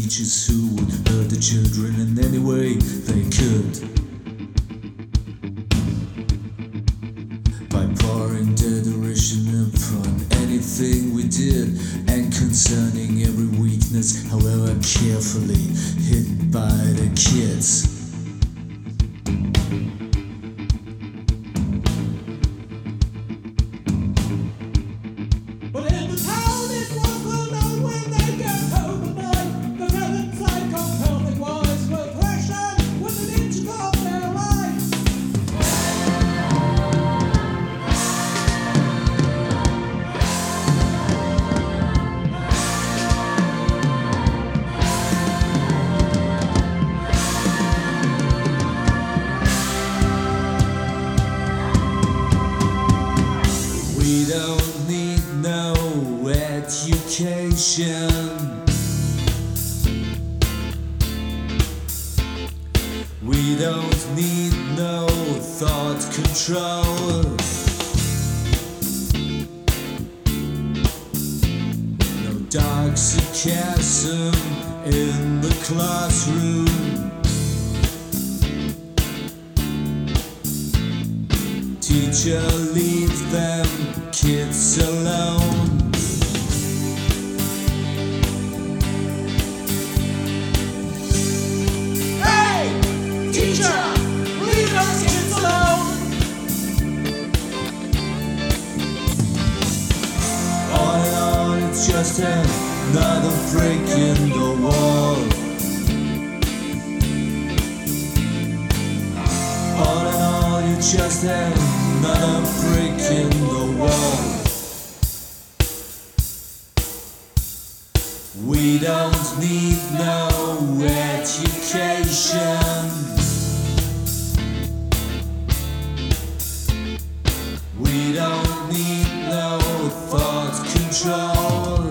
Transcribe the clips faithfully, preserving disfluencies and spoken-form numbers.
teachers who would hurt the children in any way they could, by pouring their derision upon anything we did, and concerning every weakness, however carefully hid by the kids. We don't need no education. We don't need no thought control. No dark sarcasm in the classroom. Teacher, leave them kids alone. Hey! Teacher! Leave those kids alone! All in all, it's just another break in the wall. All in all, it's just another break in the wall. We don't need no education. We don't need no thought control.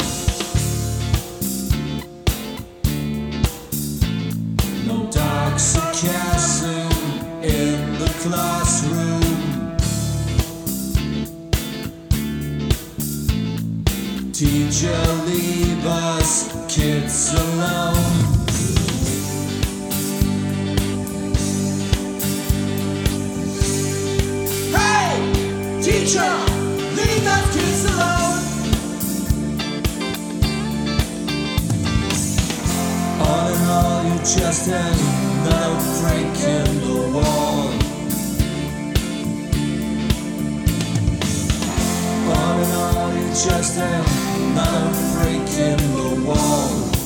No dark sarcasm in the classroom. Teacher, leave us kids alone. Hey! Teacher! Leave those kids alone! All in all, you're just another break in the wall. All in all, you're just another break in the wall.